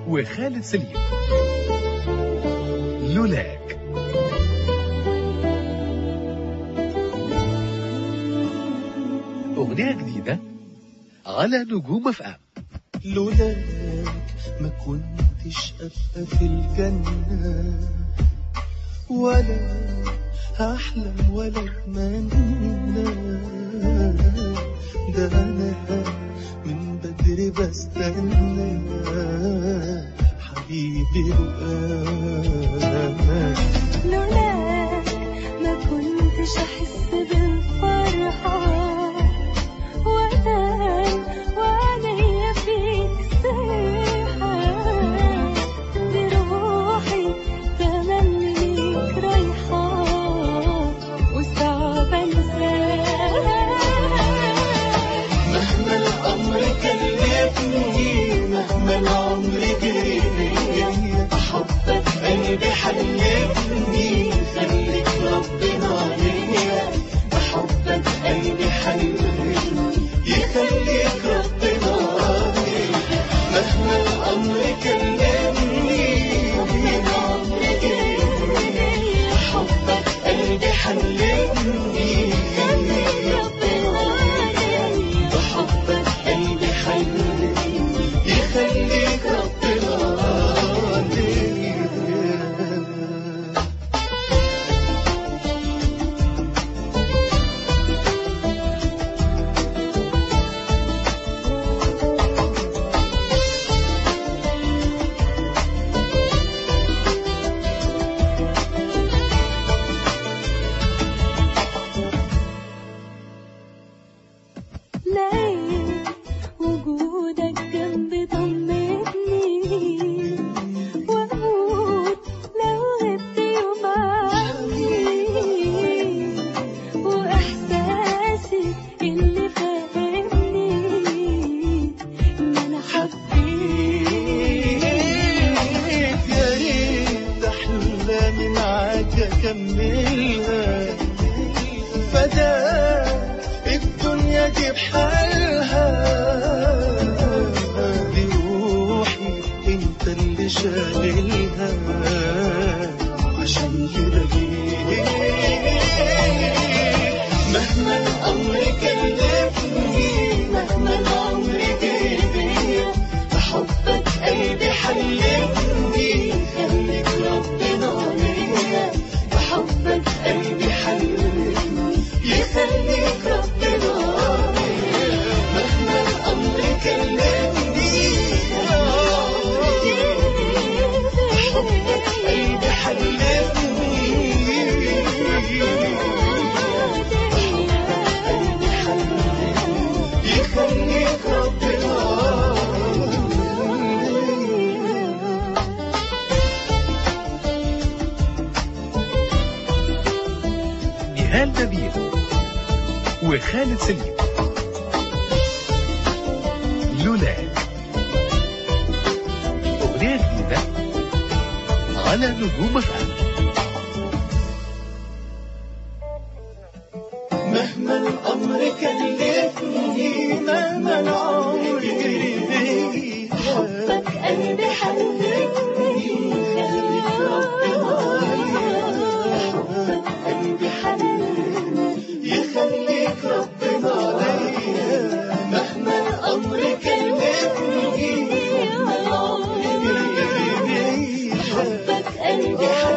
وخالد سليم. لولاك. أغنية جديدة على نجوم اف ام. لولاك ما كنتش أبقى في الجنة، ولا هحلم ولا أتمنى. ده أنا من بدري بستنى حبيبي رؤاك. لولاك ما كنتش أحس بالفرحة، وعليا فيك سيحة. دي روحي تملي ليك رايحة، وصعب انساها. مهما الأمر كلفني، مهما العمر جريني، بحبك قلبي حلفني، خليك ربنا ليا. بحبك قلبي حلفني، يخليك ربنا ليا. مهما الأمر كلفني، مهما العمر جريني، بحبك قلبي حلفني، خليك ربنا ليا. بحبك قلبي حلفني، يخليك ربنا ليا. لقيت وجودك جنبي طمني، وأموت لو غبت يوم عني. وإحساسي اللي فاهمني إن أنا حبيت. يا ريت أحلامي معاك أكملها، فداك الدنيا دي بحالها. دي روحي انت اللي شاغلها، عشان كده مهما الأمر كلفني، مهما العمر جري، بحبك قلبي حلفني، خليك ربنا ليا. بحبك قلبي حلفني، يخليك ربنا ليا. مهما الأمر كلفني، بحبك قلبي حلفني، يخليك ربنا نهال نبيل وخالد سليم. لولاك. أغنية جديدة على نجوم اف ام. مهما الأمر كلفني، مهما العمر جري، حبك قلبي حلفني، خليك ربنا ليا. حبك قلبي حلفني، يخليك ربنا ليا. مهما الأمر كلفني، مهما العمر جري، حبك قلبي حلفني.